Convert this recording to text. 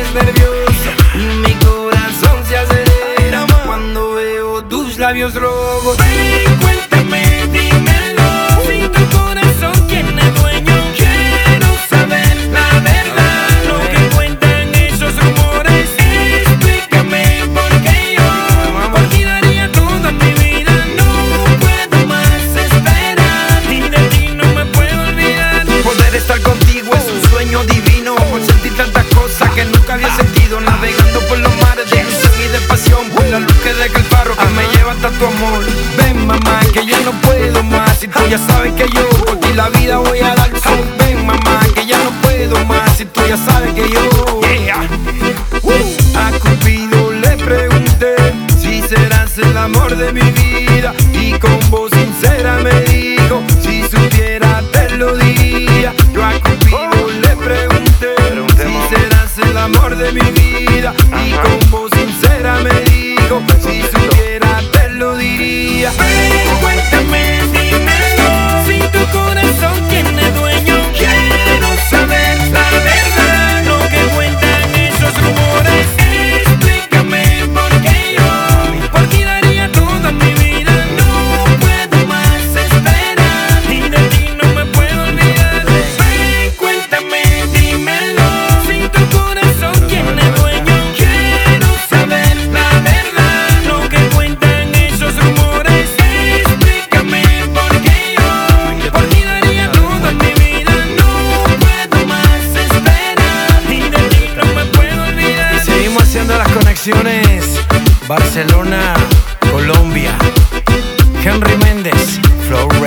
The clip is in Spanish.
pones nerviosa y mi corazón se acelera cuando veo tus labios rojos. Ven, cuéntame, dímelo, si tu corazón tiene dueño. Quiero saber la verdad, lo que cuentan esos rumores. Explícame porque yo por ti daría toda mi vida. No puedo más esperar y de ti no me puedo olvidar. Poder estar contigo es un sueño divino, por sentir tantas cosas que nunca había sentido. Navegando por los mares de ilusión y de pasión, por la luz que deja el faro que me lleva hasta tu amor. Ven mamá, que yo no puedo más, y tú ya sabes que yo por ti la vida voy a dar sol. Ven mamá, que ya no puedo más, y tú ya sabes que yo a Cupido le pregunté si serás el amor de mi vida, y con voz sincera me dijo, si supiera te lo diría. Yo a Cupido le pregunté si serás el amor de mi vida, y con voz sincera me dijo, si supiera te lo diría. Ven, cuéntame, dímelo, si tu corazón tiene dueño. Quiero saber la verdad, lo que cuentan esos rumores. Explícame porque yo por ti daría toda mi vida. No puedo más esperar y de ti no me puedo olvidar. Ven, cuéntame, dímelo, si tu corazón tiene dueño. Quiero saber la verdad, lo que cuentan esos rumores. Explícame porque yo por ti daría toda mi vida. No puedo más esperar y de ti no me puedo olvidar. Y seguimos haciendo las conexiones Barcelona, Colombia. Henry Méndez, Flow